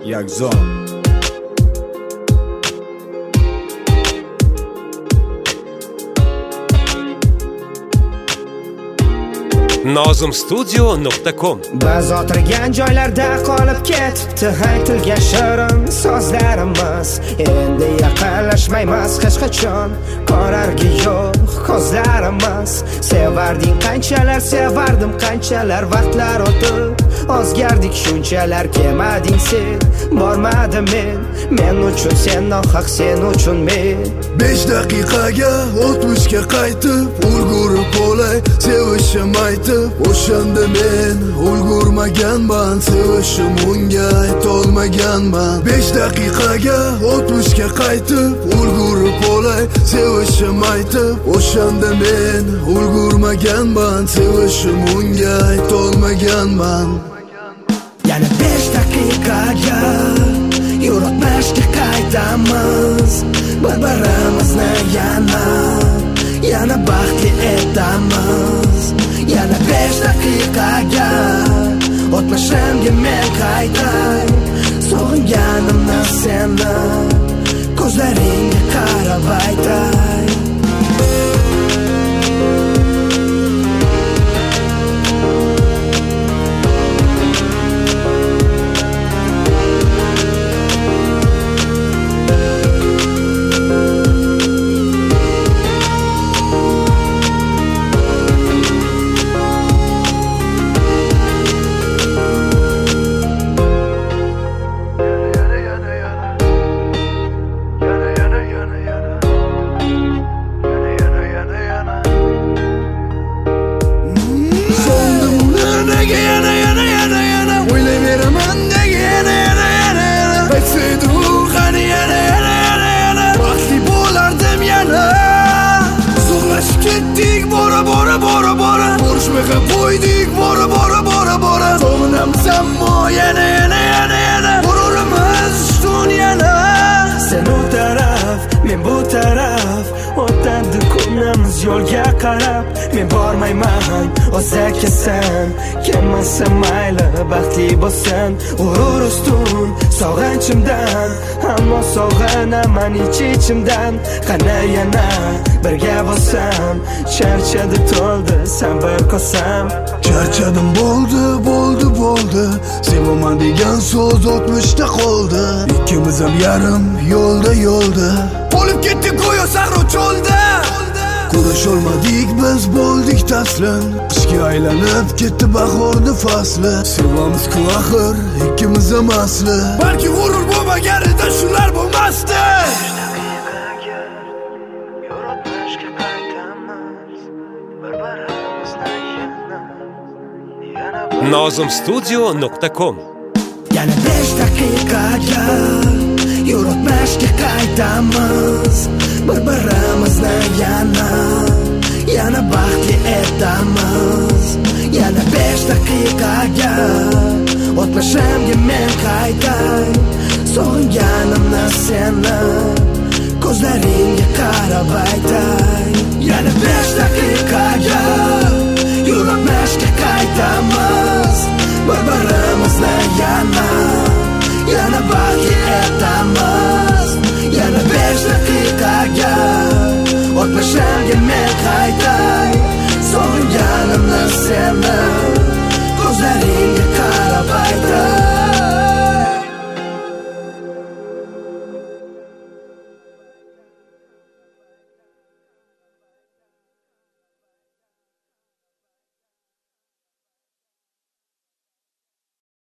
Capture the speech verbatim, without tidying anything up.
Yakzon. nozim studio nuqta com. Biz o'tirgan joylarda qolib ketibdi aytilgan shirin so'zlarimiz. Endi yaqinlashmaymiz hech qachon, qorargi yo'q ko'zlarimiz. Sevarding qanchalar, sevardim qanchalar, vaqtlar o'tib o'zgardik shunchalar. Kelmading sen, bormadim men, men uchun sen nohaq, sen uchun men. besh daqiqaga o'tmishga qaytib ulgurib olay sevishim aytib. O'shanda men ulgurmaganman, sevishim unga aytolmaganman. besh daqiqaga o'tmishga qaytib ulgurib olay sevishim aytib. O'shanda men ulgurmaganman, sevishim unga aytolmaganman. Yana besh daqiqaga yo'rtmashga qaytamiz, bir-birimizni yana yana baxtli etamiz. Yana besh daqiqaga o'tmishimga men qaytay, sog'inganimni seni ko'zlaringga qarab aytay. Qo'ydik bora bora bora bora, sog'inamsan mo yana yana yana yana, g'ururimiz ustun yana. Sen u taraf, men bu taraf, o'tadi kunimiz yo'lga qarab. Men bormayman o'zaka sen, kelmasa mayli baxtli bo'lsin. G'urur ustun sog'inchimdan, ammo sog'inaman ich-ichimdan. Qana yana birga bo'lsam, charchadi to'ldi sabr qilsam. Charchadim bo'ldi bo'ldi bo'ldi, sevaman degan so'z o'tmishda qoldi. Ikkimiz ham yarim yo'lda yo'lda bo'lib ketdik go'yo sahro cho'lda. Ko'risholmadik biz, bo'ldik taslim, qishga aylanib ketdi bahorni fasli. Sevamiz-ku axir ikkimiz ham asli, balki g'urur bo'lmaganida shular bo'lmasdi. nozim studio nuqta com. Yana besh daqiqaga yo'rtmashga qaytamiz, bir-birimizni yana yana baxtli etamiz. Yana besh daqiqaga o'tmishimga men qaytay, sog'inganimni seni ko'zlaringga qarab aytay. Yana besh daqiqaga yo'rtmashga qaytamiz, bir-birimizni